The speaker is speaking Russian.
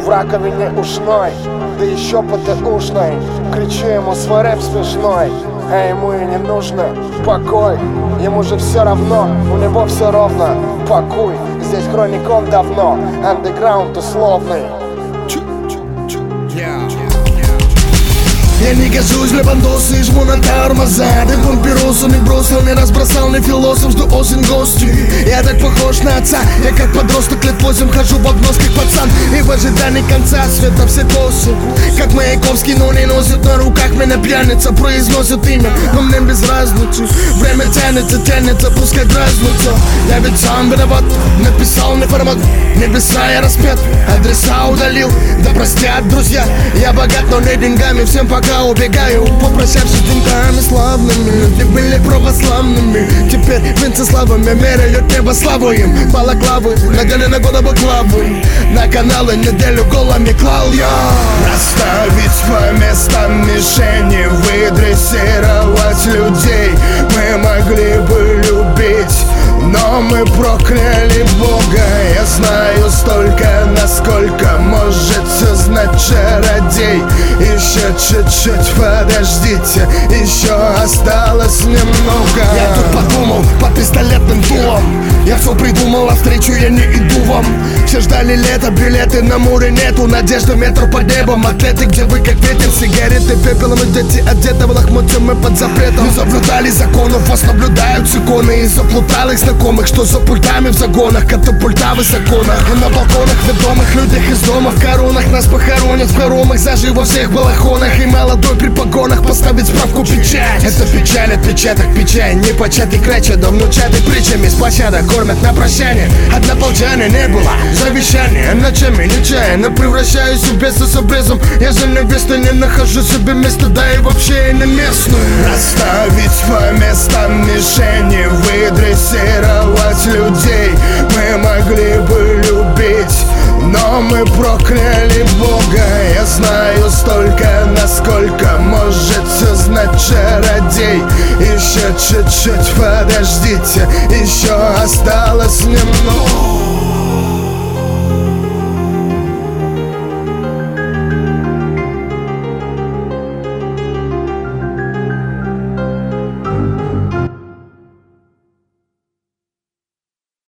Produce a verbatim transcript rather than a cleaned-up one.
в раковине ушной, да еще ПТУшной. Кричу ему свой рэп смешной, а ему и не нужно покой. Ему же все равно, у него все ровно. Покуй, здесь хроникон давно, андеграунд условный. Я не гожусь для бандоса и жму на тормоза. Ты памперосу не бросил, не разбросал, не философ, жду осень гости. Я так похож на отца, я как подросток лет восемь хожу в обнос как пацан. И в ожидании конца света все косы, как Маяковский, но не носит на руках. Меня пьяница произносит имя, но мне без разницы. Время тянется, тянется, пускай дразнится. Я ведь сам виноват, написал не формат. Небеса я распят, адреса удалил. Да простят друзья, я богат, но не деньгами. Всем пока убегаю, попрощавшись деньгами славными. Люди были православными, теперь венцеславами меряют небо славу им. Балаклавы, надели на голову клавы, на каналы неделю голыми клал я. Расставить по местам мишени, выдрессировать людей. Мы могли бы любить, но мы прокляли Бога. Я знаю столько, насколько может все знать чародей. Еще чуть-чуть, подождите, еще осталось немного. Я тут подумал под пистолетным дулом, я все придумал, а встречу я не иду вам. Все ждали лето, билеты на море нету. Надежда метро под небом, атлеты, где вы как ветер. Сигареты пепелом и дети одеты в лохмотья, мы под запретом. Не соблюдали законов, вас наблюдают с иконы. И заплуталых знакомых, что за пультами в загонах, катапульта высоко на балконах ведомых людях из дома в коронах. Нас похоронят в хоромах, зажив во всех балахонах. И молодой при погонах поставить справку печать. Это печаль, отпечаток печаль, не початый крача, дом внучатый притчами. С площадок кормят на прощание, однополчане не было завещания. Ночами нечаянно превращаюсь в беса с обрезом. Я за невестой не нахожу себе места, да и вообще и не местную. Расставить по местам мишени, выдрессировать людей. Мы могли бы любить, но мы прокляли Бога. Я знаю столько, насколько может все знать чародей. Еще чуть-чуть, подождите, еще осталось немного.